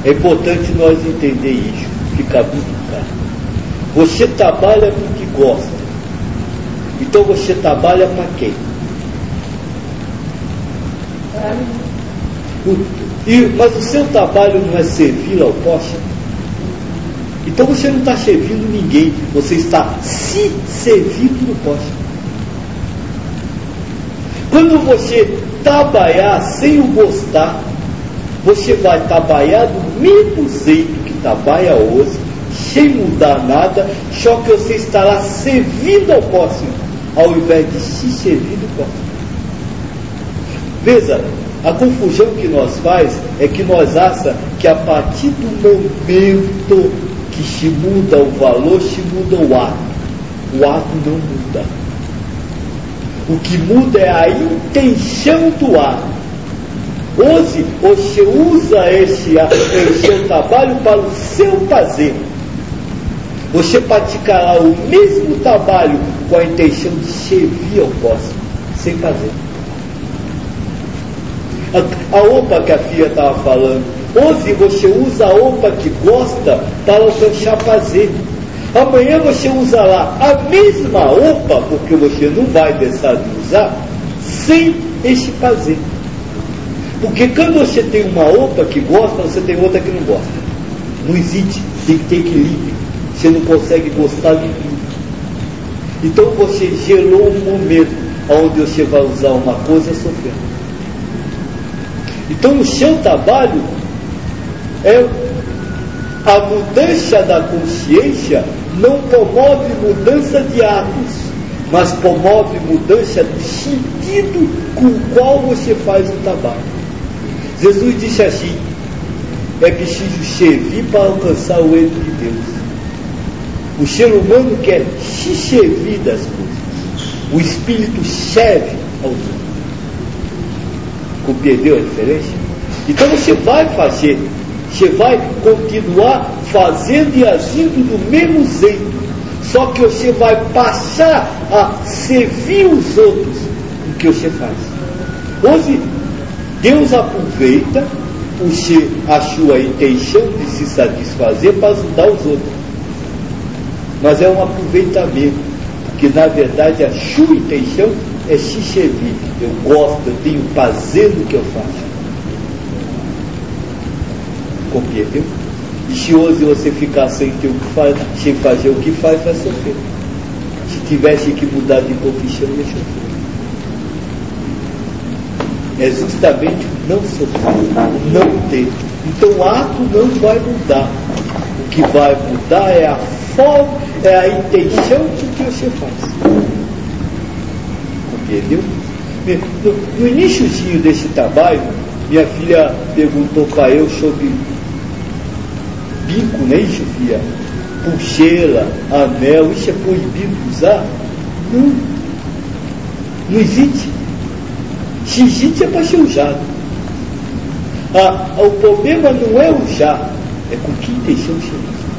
É importante nós entender isso, fica muito claro. Você trabalha porque gosta. Então você trabalha para quem? Mas o seu trabalho não é servir ao próximo. Então você não está servindo ninguém, você está se servindo no próximo. Quando você trabalhar sem o gostar, você vai trabalhar do mesmo jeito que trabalha hoje, sem mudar nada, só que você estará servindo ao próximo, ao invés de se servir do próximo. Veja, a confusão que nós faz é que nós achamos que a partir do momento que se muda o valor, se muda o ato. O ato não muda. O que muda é a intenção do ato. Hoje, você usa o seu trabalho para o seu prazer. Você praticará o mesmo trabalho com a intenção de servir ao próximo, sem fazer. A roupa que a filha estava falando, hoje você usa a roupa que gosta para alcançar prazer. Amanhã você usará a mesma roupa, porque você não vai deixar de usar, sem esse prazer. Porque quando você tem uma roupa que gosta, você tem outra que não gosta. Não existe, tem que ter equilíbrio. Você não consegue gostar de tudo. Então você gerou um momento onde você vai usar uma coisa sofrendo. Então o seu trabalho é a mudança da consciência, não promove mudança de atos, mas promove mudança do sentido com o qual você faz o trabalho. Jesus disse assim: é preciso servir para alcançar o reino de Deus. O ser humano quer se servir das coisas. O Espírito serve aos outros. Compreendeu a diferença? Então você vai fazer, você vai continuar fazendo e agindo do mesmo jeito, só que você vai passar a servir os outros no que você faz. Hoje, Deus aproveita a sua intenção de se satisfazer para ajudar os outros, mas é um aproveitamento, porque na verdade a sua intenção é se servir. Eu gosto, eu tenho prazer no que eu faço. Compreendeu? E se hoje você ficar sem ter o que faz, sem fazer o que faz, vai sofrer. Se tivesse que mudar de profissão, ia sofrer. É justamente não sofrer, não ter. Então o ato não vai mudar. O que vai mudar é a forma, é a intenção do que você faz. Entendeu? No iníciozinho desse trabalho, minha filha perguntou para eu sobre bico, não é isso, filha? Pulseira, anel, isso é proibido usar? Não. Não existe. Se existe é para ser usado. O problema não é usar, é com que intenção você usa.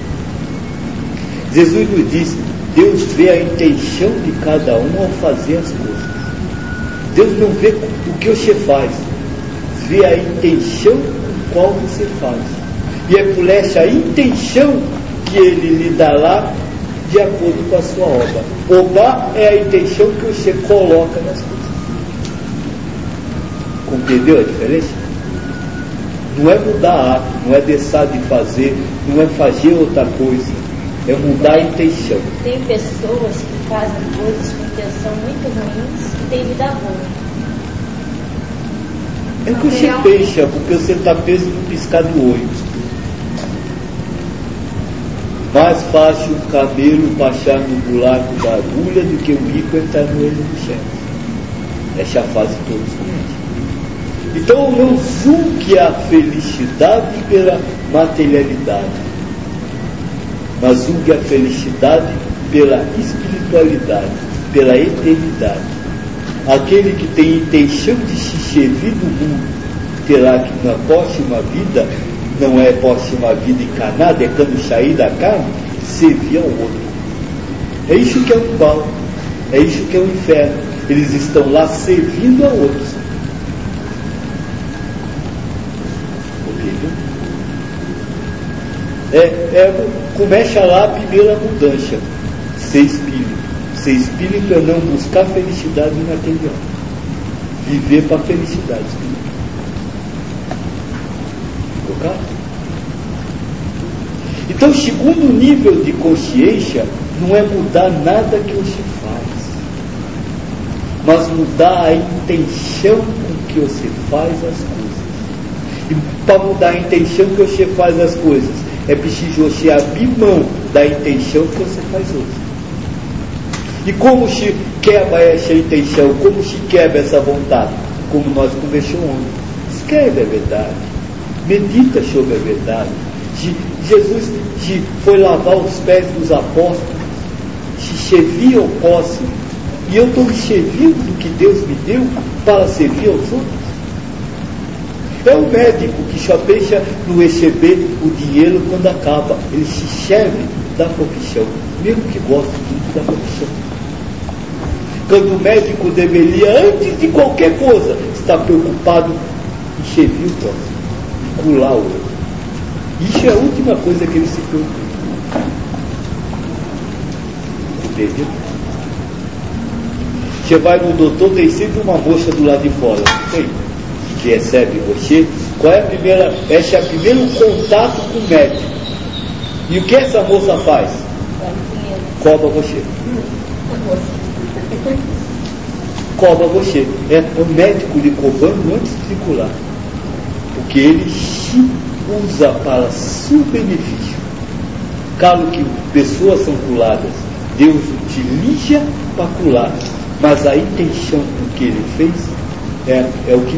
Jesus nos disse: Deus vê a intenção de cada um ao fazer as coisas. Deus não vê o que você faz, vê a intenção com qual você faz. E é por essa intenção que Ele lhe dará de acordo com a sua obra. Obra é a intenção que você coloca nas coisas. Compreendeu a diferença? Não é mudar ato, não é deixar de fazer, não é fazer outra coisa. É mudar a intenção. Tem pessoas que fazem coisas com intenção muito ruins e tem vida ruim. É o que você pensa, porque você está preso no piscar do olho. Mais fácil o camelo passar no buraco da agulha do que o rico entrar no reino dos céus. Essa é a fase que todos conhecem. Então não julgue a felicidade pela materialidade, mas julgue a felicidade pela espiritualidade, pela eternidade. Aquele que tem intenção de se servir do mundo terá que na próxima vida, não é próxima vida encarnada, é quando sair da carne, servir ao outro. É isso que é o mal, é isso que é o inferno. Eles estão lá servindo a outros. Começa lá a primeira mudança. Ser espírito. Ser espírito é não buscar felicidade material. Viver para a felicidade espiritual. Claro? Então, o segundo nível de consciência não é mudar nada que você faz, mas mudar a intenção com que você faz as coisas. E para mudar a intenção que você faz as coisas, é preciso você abrir mão da intenção que você faz hoje. E como se quebra essa intenção? Como se quebra essa vontade? Como nós conversamos ontem. Escreve a verdade. Medita sobre a verdade. Jesus foi lavar os pés dos apóstolos, se servia ao próximo. E eu estou me servindo do que Deus me deu para servir aos outros. É o médico que só deixa no receber o dinheiro quando acaba. Ele se serve da profissão, mesmo que goste muito da profissão. Quando o médico deveria, antes de qualquer coisa, estar preocupado em servir o próximo, em curar o outro. Isso é a última coisa que ele se preocupa. Entendeu? Você vai no doutor, tem sempre uma moça do lado de fora, tem, que recebe você. Qual é a primeira? Esse é o primeiro contato com o médico. E o que essa moça faz? Cobra você. Cobra você. É o médico lhe cobrando antes de curar. Porque ele se usa para seu benefício. Claro que pessoas são curadas, Deus utiliza para curar, mas a intenção do que ele fez é o que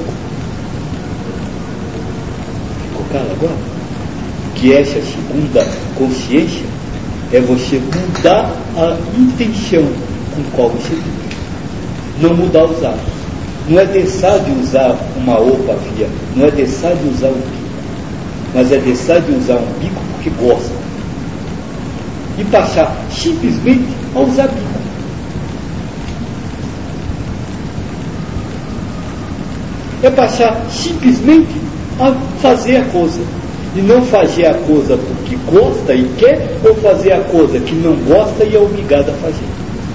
ficou claro agora? Que essa segunda consciência é você mudar a intenção com qual você vive. Não mudar os atos. Não é deixar de usar uma roupa via, não é deixar de usar um bico, mas é deixar de usar um bico porque gosta. E passar simplesmente a usar bico. É passar simplesmente a fazer a coisa. E não fazer a coisa porque gosta e quer, ou fazer a coisa que não gosta e é obrigado a fazer.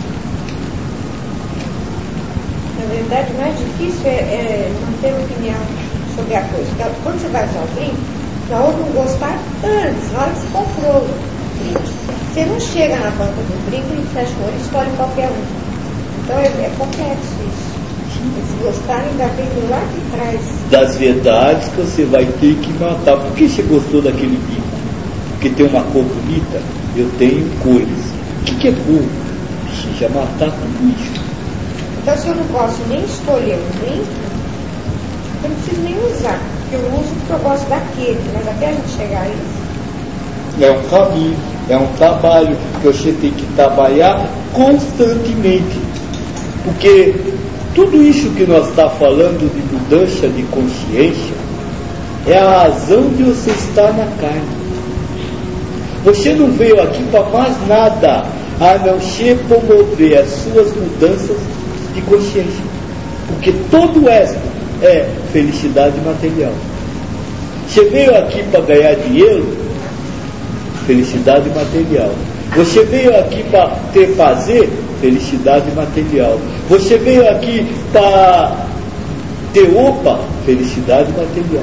Na verdade, o mais difícil é manter opinião sobre a coisa. Então, quando você vai usar o brinco, na hora de não gostar antes, na hora que você comprou o brinco. Você não chega na banca do brinco e fecha o olho e escolhe qualquer um. Então é complexo isso. Se gostar, ainda vem do lado de trás. Das verdades que você vai ter que matar. Por que você gostou daquele bico? Porque tem uma cor bonita? Eu tenho cores. O que é cor? Precisa matar tudo isso. Então, se eu não posso nem escolher um brinco, eu não preciso nem usar. Porque eu uso porque eu gosto daquele. Mas até a gente chegar a isso. É um caminho, é um trabalho que você tem que trabalhar constantemente. Porque tudo isso que nós estamos falando de mudança de consciência é a razão de você estar na carne. Você não veio aqui para mais nada a não ser promover as suas mudanças de consciência. Porque todo o resto é felicidade material. Você veio aqui para ganhar dinheiro, felicidade material. Você veio aqui para ter prazer, felicidade material. Você veio aqui para ter roupa, felicidade material.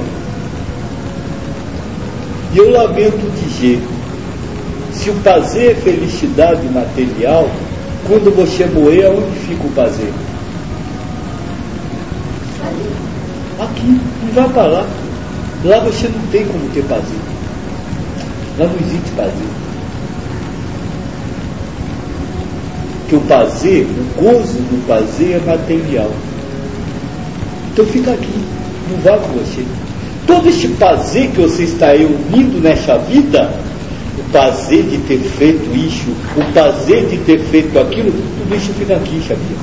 E eu lamento dizer, se o prazer é felicidade material, quando você morrer, onde fica o prazer? Aqui, não vai para lá. Lá você não tem como ter prazer. Lá não existe prazer. Porque o prazer, o gozo do prazer é material. Então fica aqui, não vai com você. Todo esse prazer que você está reunindo nessa vida, o prazer de ter feito isso, o prazer de ter feito aquilo, tudo isso fica aqui, sabia?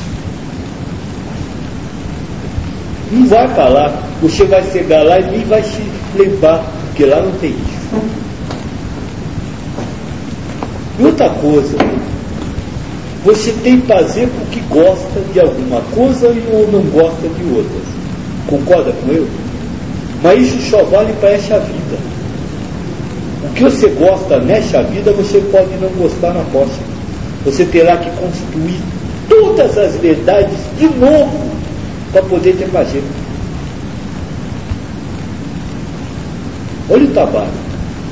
Não vai para lá, você vai chegar lá e nem vai se lembrar, porque lá não tem isso. E outra coisa, você tem prazer porque gosta de alguma coisa ou não gosta de outras. Concorda com eu? Mas isso só vale para essa vida. O que você gosta nesta vida, você pode não gostar na próxima. Você terá que construir todas as verdades de novo para poder ter prazer. Olha o trabalho.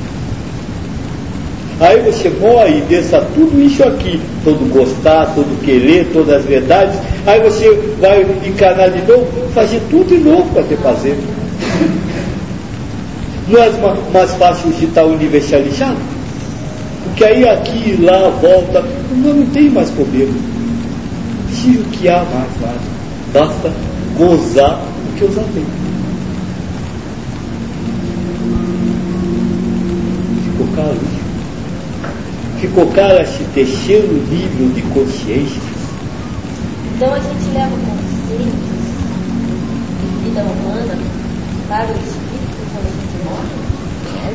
Aí você morre e deixa tudo isso aqui, todo gostar, todo querer, todas as verdades. Aí você vai encarnar de novo, fazer tudo de novo para ter prazer. Não é mais fácil de estar universalizado? Porque aí aqui, lá, volta, não tem mais problema. Tira o que há mais. Basta gozar o que eu já tenho. Ficou claro isso? Ficou claro esse terceiro nível de consciência? Então a gente leva conceitos de vida humana para o espírito quando a gente morre?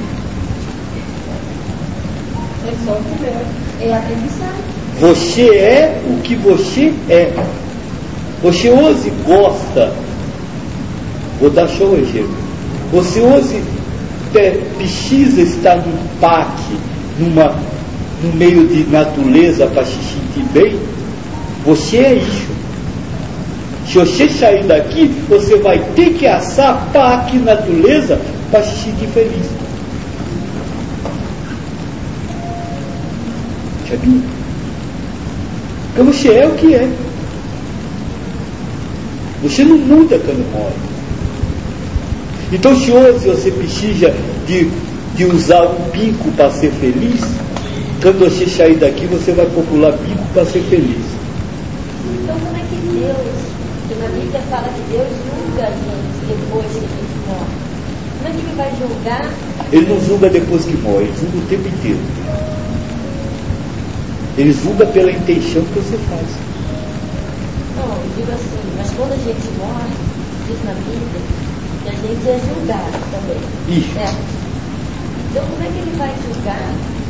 É só o que é aprendizagem. Você é o que você é. Você hoje gosta, vou dar só um exemplo. Você hoje precisa estar num parque, no meio de natureza para se sentir bem. Você é isso. Se você sair daqui, você vai ter que assar parque, natureza para se sentir feliz. Sabia? Porque você é o que é. Você não muda quando morre. Então, se hoje você precisa de usar um bico para ser feliz, quando você sair daqui, você vai procurar bico para ser feliz. Então, como é que Deus, porque na Bíblia fala que Deus julga a gente depois que a gente morre? Como é que Ele vai julgar? Ele não julga depois que morre, ele julga o tempo inteiro. Ele julga pela intenção que você faz. Não, eu digo assim, mas quando a gente morre, diz na Bíblia, que a gente é julgado também. Isso. Certo? Então, como é que Ele vai julgar?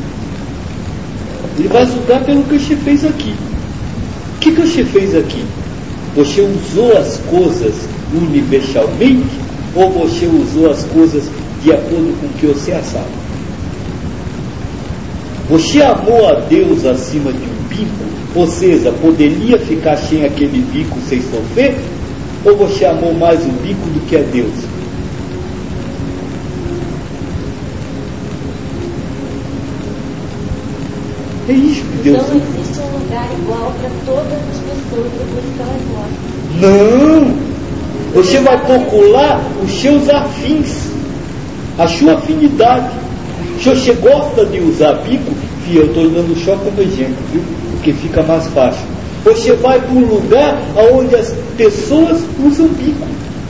Ele vai julgar pelo que você fez aqui. O que você fez aqui? Você usou as coisas universalmente ou você usou as coisas de acordo com o que você achava? Você amou a Deus acima de um bico? Ou seja, poderia ficar sem aquele bico sem sofrer? Ou você amou mais o bico do que a Deus? É isso que Deus... Então não existe um lugar igual para todas as pessoas depois que elas morrem. Não! Você vai procurar os seus afins, a sua afinidade. Se você gosta de usar bico, eu estou dando só como exemplo, viu? Porque fica mais fácil. Você vai para um lugar onde as pessoas usam bico.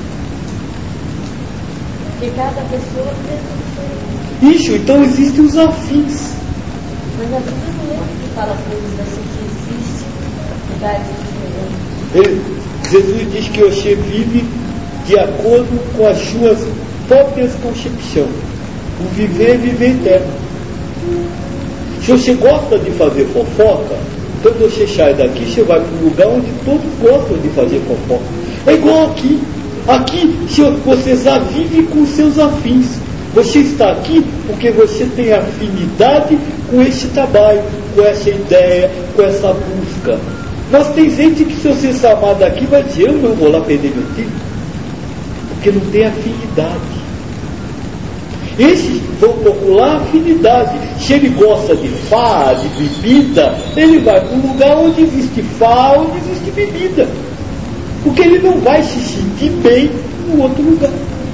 Porque cada pessoa pensa diferente. Isso, então existem os afins. Mas a Bíblia não lembra que fala coisas assim, que existe lugares diferentes. Jesus diz que você vive de acordo com as suas próprias concepções. O viver é viver eterno. Se você gosta de fazer fofoca, quando você sai daqui, você vai para um lugar onde todos gostam de fazer fofoca. É igual aqui. Aqui você já vive com seus afins. Você está aqui porque você tem afinidade com esse trabalho, com essa ideia, com essa busca. Mas tem gente que, se você chamar daqui, vai dizer: eu não vou lá perder meu tempo, porque não tem afinidade. Esses vão procurar afinidade. Se ele gosta de farra, de bebida, ele vai para um lugar onde existe farra, onde existe bebida, porque ele não vai se sentir bem no outro lugar.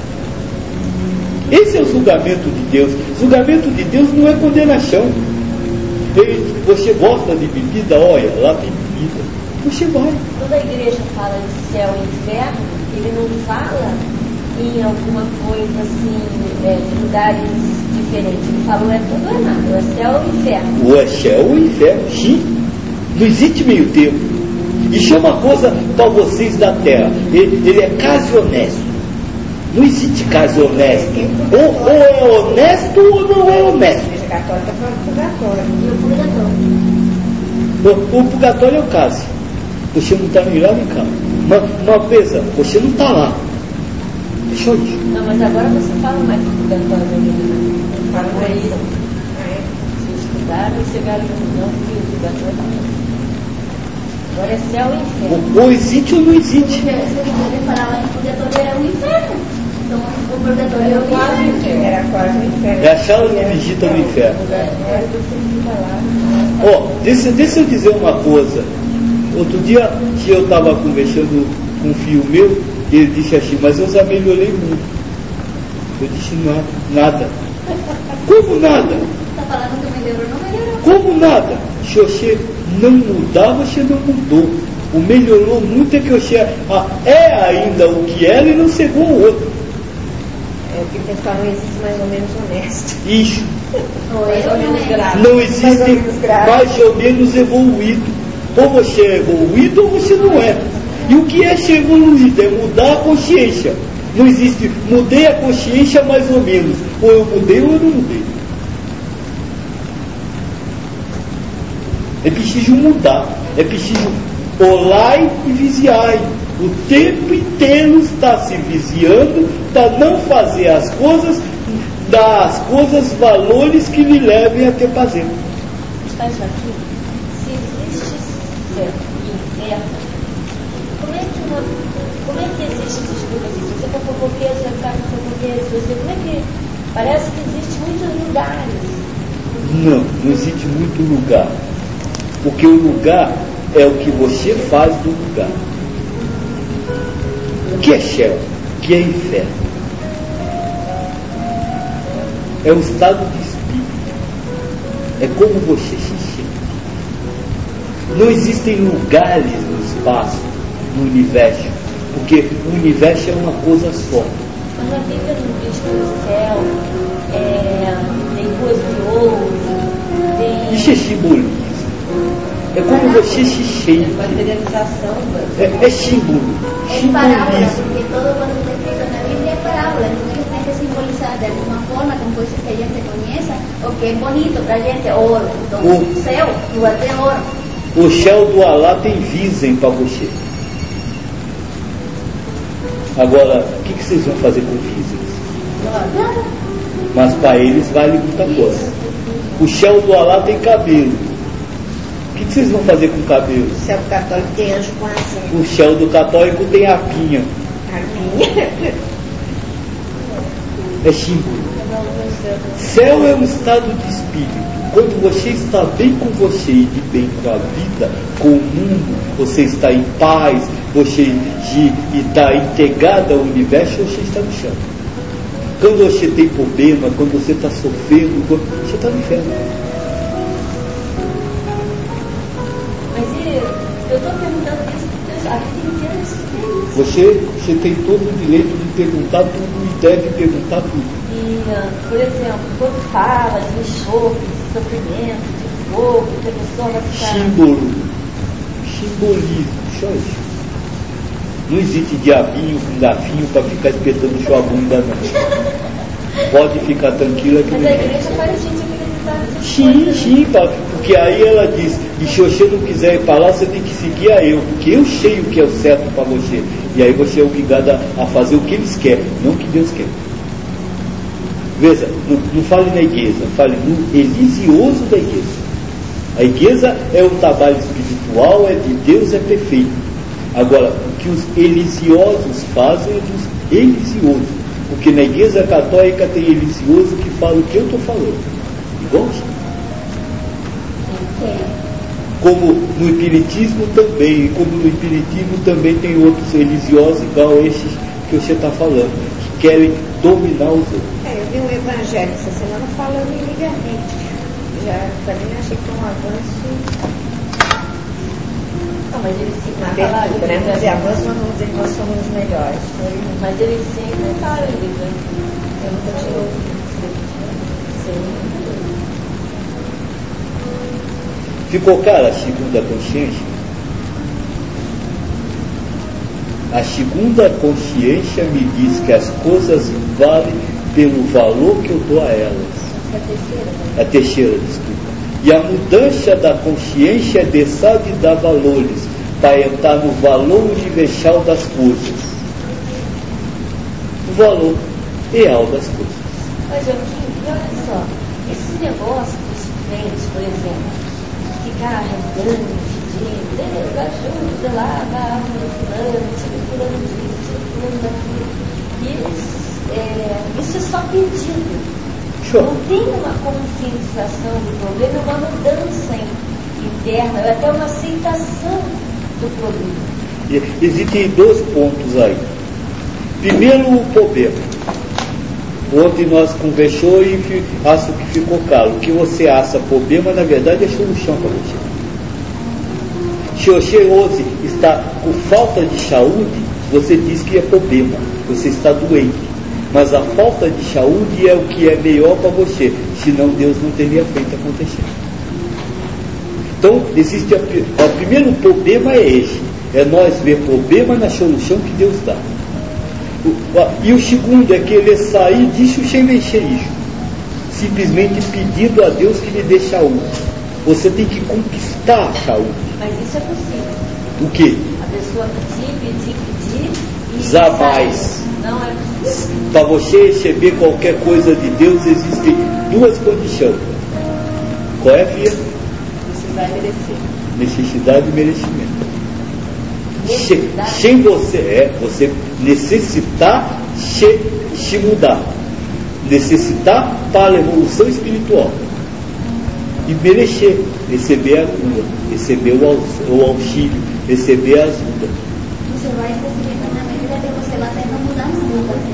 Esse é o julgamento de Deus. O julgamento de Deus não é condenação. Você gosta de bebida? Olha, lá tem bebida. Você vai. Quando a igreja fala de céu e inferno, ele não fala em alguma coisa assim, de lugares diferentes. Ele falou: é tudo ou é nada, ou é céu ou inferno. Ou é céu ou inferno, sim. Não existe meio termo. Isso é uma coisa para vocês da terra. Ele é quase honesto. Não existe caso honesto. Ou é honesto ou não é honesto. A igreja católica fala do purgatório. E o purgatório? O purgatório é o caso. Você não está nem lá nem cá. Mas pensa, você não está lá. É só isso. Não, mas agora você fala mais do purgatório, né? Fala mais. Se estudaram e chegaram à conclusão que o purgatório não. Agora é céu e inferno. Ou existe ou não existe. Porque se ele falava em purgatório era o inferno. Então o purgatório é o Quase inferno. inferno. Era quase o inferno. É a sala de visita no inferno. Agora você fica lá. Ó, deixa eu dizer uma coisa. Outro dia eu estava conversando com um filho meu, e ele disse assim, mas eu já melhorei muito. Eu disse, nada. Como nada? Está falando que melhorou, não melhorou. Como nada? Se você não mudar, você não mudou. O melhorou muito é que você é ainda o que era e não chegou ao outro. É o que o pessoal não existe mais ou menos honesto. Isso. Mais ou menos grave. Não Mais ou existe menos grave. mais ou menos evoluído. Ou você é evoluído ou você não é. E o que é ser evoluído? É mudar a consciência. Não existe, mudei a consciência mais ou menos. Ou eu mudei ou eu não mudei. É preciso mudar. É preciso olhar e vigiar. O tempo inteiro está se vigiando para não fazer as coisas, dar às coisas valores que lhe levem a ter prazer. Está isso aqui. Se existe céu e inferno, como é que existe esse estudo? Se você for fofoqueiro, você vai ficar com fofoqueiro. Como é que... Parece que existe muitos lugares. Não existe muito lugar. Porque o lugar é o que você faz do lugar. O que é céu? O que é inferno? É o estado de espírito. É como você se sente. Não existem lugares no espaço, no universo. Porque o universo é uma coisa só. Mas a Bíblia não diz que o céu tem ruas de ouro, tem... Isso é simbolismo. É como você se sente. Materialização. É símbolo. Es parábola, Simbolismo. porque todo cuando está escrito en la Biblia es parábola, entonces tiene que simbolizar de alguna forma con cosas que a gente conhece, o que é bonito para a gente, ouro. Então, o céu, lugar de ouro. O céu do Alá tem visem para você. Agora, o que vocês vão fazer com visens? Nada. Mas para eles vale muita coisa. O céu do Alá tem cabelo. O que vocês vão fazer com o cabelo? O céu católico tem anjo com asa. O céu do católico tem apinha. Arminha. É símbolo. Céu é um estado de espírito. Quando você está bem com você e de bem com a vida, com o mundo, você está em paz, você está integrado ao universo, você está no céu. Quando você tem problema, quando você está sofrendo, você está no inferno. Mas eu estou perguntando isso porque a vida inteira eu estudei isso. Você tem todo o direito de perguntar tudo e deve perguntar tudo. E, por exemplo, quando fala de enxofre, de sofrimento, de fogo, que a pessoa vai ficar... Simbolismo, só isso. Não existe diabinho com gafinho para ficar espetando sua bunda, não. Pode ficar tranquila que Mas não a existe. igreja faz a gente acreditar nessas Sim, porque aí ela diz, e se você não quiser ir para lá, você tem que seguir a eu, porque eu sei o que é o certo para você. E aí você é obrigado a fazer o que eles querem, não o que Deus quer. Veja, não fale na igreja, fale no religioso da igreja. A igreja é um trabalho espiritual, é de Deus, é perfeito. Agora, o que os religiosos fazem é dos religiosos. Porque na igreja católica tem religioso que fala o que eu estou falando. Igualzinho. Como no espiritismo também, como no espiritismo também tem outros religiosos igual esses que você está falando, que querem dominar os outros. Eu vi um evangelho essa semana falando em livre-arbítrio. Já também achei que foi um avanço. Não, mas eles Uma sempre falaram abertura, né? Vamos dizer de avanço, mas vamos dizer que nós somos os melhores. Mas eles sempre falam de Eu nunca tive ouvido. Ficou clara a segunda consciência? A segunda consciência me diz que as coisas valem pelo valor que eu dou a elas. A terceira, desculpa. E a mudança da consciência é deixar de dar valores para entrar no valor universal das coisas. o valor real das coisas. Mas olha só, esse negócio dos crentes, por exemplo, ficar arrancando, pedindo, Deus ajuda lá, dá alma fulano, tira fulano disso, tira fulano daquilo. E isso é só pedido. Não tem uma conscientização do problema, é uma mudança interna, é até uma aceitação do problema. Existem 2 pontos aí. Primeiro, o problema. Ontem nós conversamos e acho que ficou claro. O que você acha problema, na verdade, é solução para você. Se você hoje está com falta de saúde, você diz que é problema, você está doente. Mas a falta de saúde é o que é melhor para você, senão Deus não teria feito acontecer. Então, existe o primeiro problema é esse, é nós ver problema na solução que Deus dá. E o segundo é querer sair disso sem vencer isso, simplesmente pedindo a Deus que lhe dê saúde. Você tem que conquistar a saúde. Mas isso é possível. O quê? A pessoa pedir e jamais. Não é possível. Para você receber qualquer coisa de Deus, existem 2 condições. Qual é, filha? Necessidade e merecer. Necessidade e merecimento. Sem você necessitar se mudar. Necessitar para a evolução espiritual. E merecer, receber a cura, receber o auxílio, receber a ajuda. Você vai receber na medida que você vai tendo mudança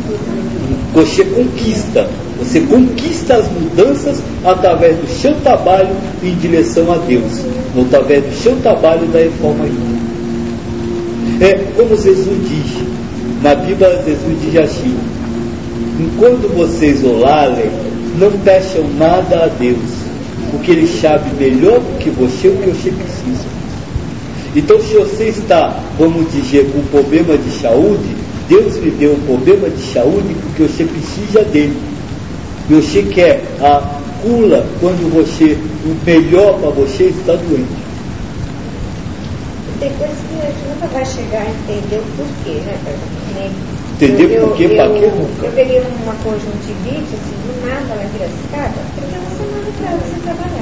Você conquista as mudanças através do seu trabalho em direção a Deus, através do seu trabalho da reforma íntima. É como Jesus diz, na Bíblia Jesus diz assim: enquanto vocês orarem, não peçam nada a Deus, porque Ele sabe melhor do que você o que você precisa. Então, se você está, vamos dizer, com um problema de saúde, Deus lhe deu um problema de saúde porque você precisa dele. E você quer a cura quando o melhor para você está doente. Tem coisas que a gente nunca vai chegar a entender o porquê, né? Entender por quê, para quê? Eu peguei uma conjuntivite, assim, do nada lá em Piracicaba, porque uma semana para você trabalhar.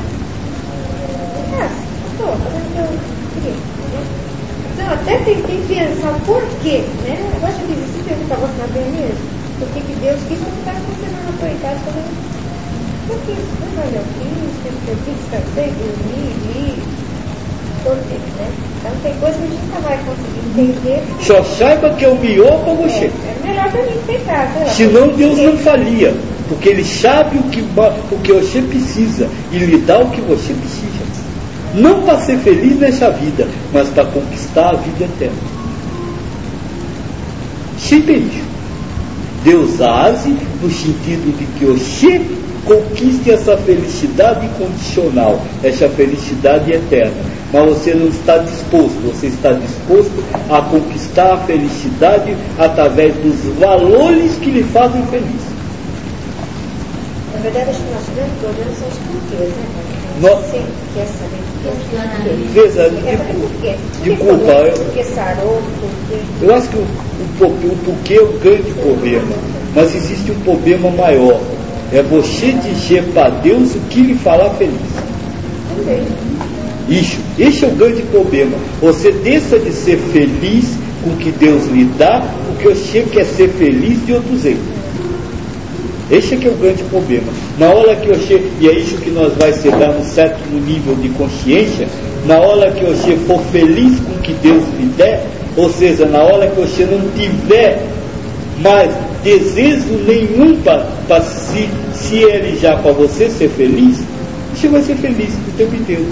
Estou fazendo o que eu queria. Então, até tentei pensar o porquê, né? Agora eu fiz isso, eu estava sabendo mesmo. Por que Deus quis não estar uma semana por casa falando? Por que isso? Olha, eu fiz, descansei, dormi, né? Então tem coisas que a gente nunca vai conseguir entender. Só saiba que é o melhor para você. É melhor para mim ficar. Senão Deus não faria. Porque Ele sabe o que você precisa e lhe dá o que você precisa. Não para ser feliz nessa vida, mas para conquistar a vida eterna. Sempre isso. Deus age no sentido de que você conquiste essa felicidade incondicional, essa felicidade eterna. Mas você não está disposto, você está disposto a conquistar a felicidade através dos valores que lhe fazem feliz. Na verdade, acho que o nosso grande problema são os porquês, né? Você quer saber por quê? Desculpa, porque sarou, porque... Eu acho que o porquê é um grande problema, mas existe um problema maior. É você dizer para Deus o que lhe fará feliz. Também. Esse é o grande problema. Você deixa de ser feliz com o que Deus lhe dá, porque você quer ser feliz de outro jeito. Esse é que é o grande problema. Na hora que você, e é isso que nós vai chegar num certo nível de consciência, na hora que você for feliz com o que Deus lhe der, ou seja, na hora que você não tiver mais desejo nenhum para se realizar para você ser feliz, você vai ser feliz o tempo inteiro.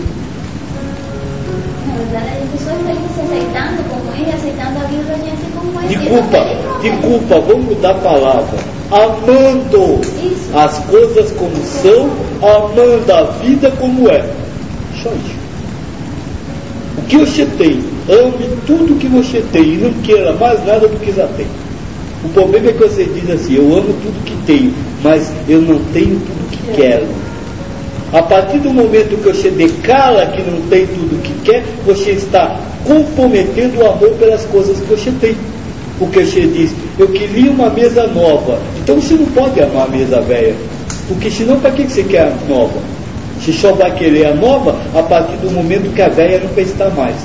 Na verdade, a pessoa está se aceitando como é, aceitando a vida da gente como é. Desculpa, vamos mudar a palavra. Amando isso. As coisas como são, amando a vida como é. Só isso. O que você tem, ame tudo que você tem e não queira mais nada do que já tem. O problema é que você diz assim: eu amo tudo que tenho, mas eu não tenho tudo que quero. A partir do momento que você declara que não tem tudo que quer, você está comprometendo o amor pelas coisas que você tem. Porque você diz: eu queria uma mesa nova. Então você não pode amar a mesa velha, porque senão para que você quer a nova? Você só vai querer a nova a partir do momento que a velha não prestar mais.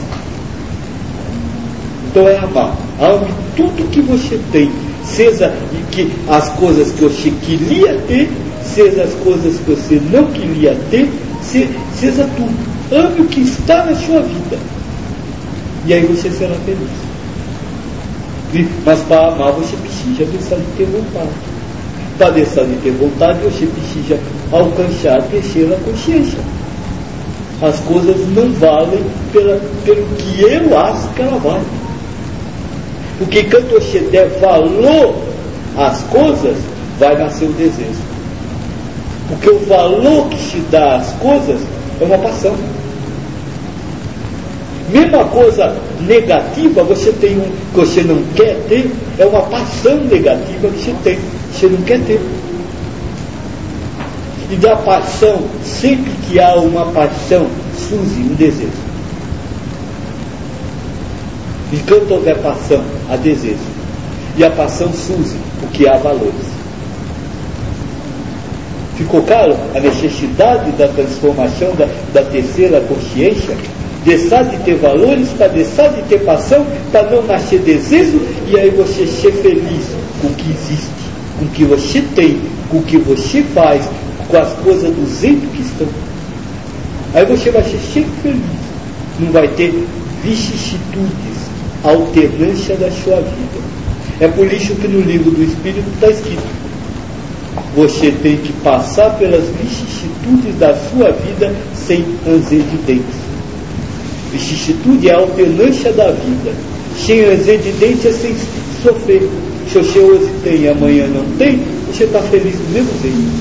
Então é amar. Ame tudo que você tem, seja que as coisas que você queria ter, seja as coisas que você não queria ter, seja tudo. Ame o que está na sua vida. E aí você será feliz. Mas para amar você precisa deixar de ter vontade. Para deixar de ter vontade você precisa alcançar a terceira consciência. As coisas não valem pelo que eu acho que ela vale. Porque quando você der valor às coisas, vai nascer o desejo. Porque o valor que se dá às coisas é uma paixão. Mesma coisa negativa, você tem que você não quer ter, é uma paixão negativa que você tem, você não quer ter. E da paixão, sempre que há uma paixão, surge um desejo. E quando houver paixão, há desejo. E a paixão surge porque há valores. Ficou claro a necessidade da transformação da terceira consciência? Deixar de ter valores para deixar de ter paixão, para não nascer desejo, e aí você ser feliz com o que existe, com o que você tem, com o que você faz, com as coisas do jeito que estão. Aí você vai ser sempre feliz. Não vai ter vicissitudes, alternância da sua vida. É por isso que no livro do Espírito está escrito: você tem que passar pelas vicissitudes da sua vida sem ranger de dentes. Vicissitude é a alternância da vida. Sem ranger de dentes é sem sofrer. Se você hoje tem e amanhã não tem, você está feliz do mesmo jeito.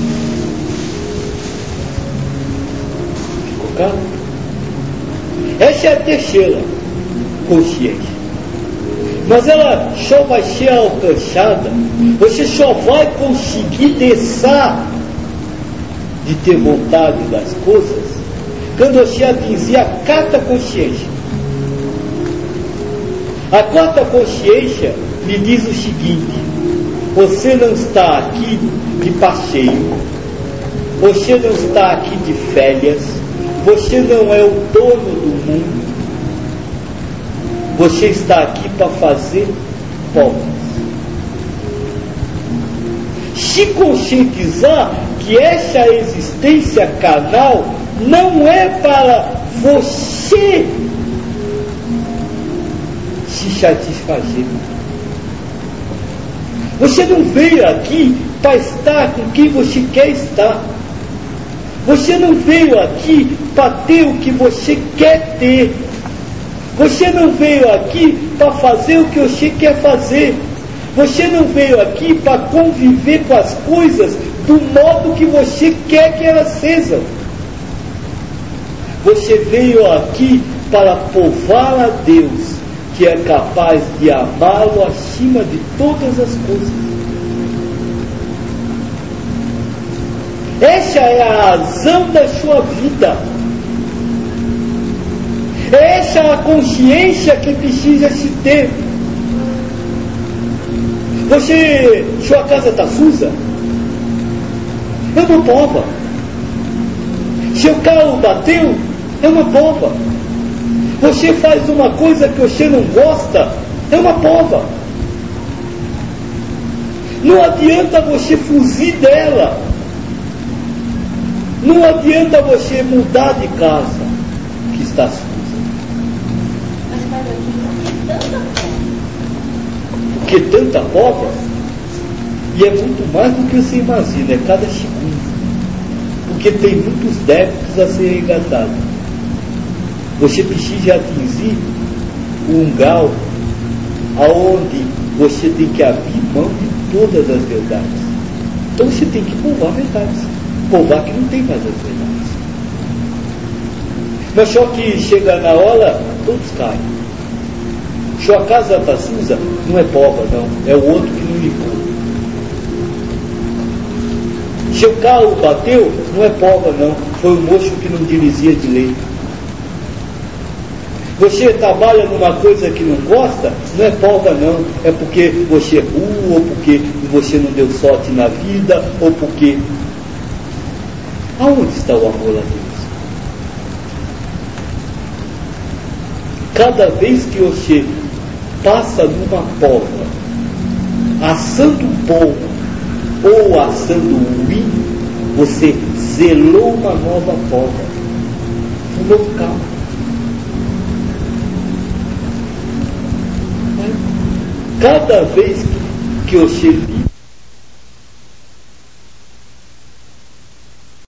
Ficou claro? Essa é a terceira consciência. Mas ela só vai ser alcançada, você só vai conseguir deixar de ter vontade das coisas quando você atingir a quarta consciência. A quarta consciência me diz o seguinte: você não está aqui de passeio, você não está aqui de férias, você não é o dono do mundo, você está aqui para fazer pobres. Se conscientizar que essa existência carnal não é para você se satisfazer. Você não veio aqui para estar com quem você quer estar. Você não veio aqui para ter o que você quer ter. Você não veio aqui para fazer o que você quer fazer. Você não veio aqui para conviver com as coisas do modo que você quer que elas sejam. Você veio aqui para provar a Deus que é capaz de amá-lo acima de todas as coisas. Essa é a razão da sua vida. Essa é a consciência que precisa se ter. Sua casa está suja? É uma prova. Seu carro bateu? É uma prova. Você faz uma coisa que você não gosta? É uma prova. Não adianta você fugir dela. Não adianta você mudar de casa que está suja. Mas para aqui não tem tanta prova. Porque tanta prova, e é muito mais do que você imagina, é cada segundo. Porque tem muitos débitos a serem resgatados. Você precisa atingir um grau aonde você tem que abrir mão de todas as verdades. Então você tem que provar verdades. Provar que não tem mais as verdades. Mas só que chega na hora, todos caem. Sua casa está suja, não é prova, não. É o outro que não limpou. Seu carro bateu, não é prova, não. Foi o moço que não dirigia direito. Você trabalha numa coisa que não gosta, não é folga não, é porque você é burro, ou porque você não deu sorte na vida, ou porque... Aonde está o amor a Deus? Cada vez que você passa numa porta, assando pão ou assando uim, você zelou uma nova porta, um novo carro. Cada vez que você vive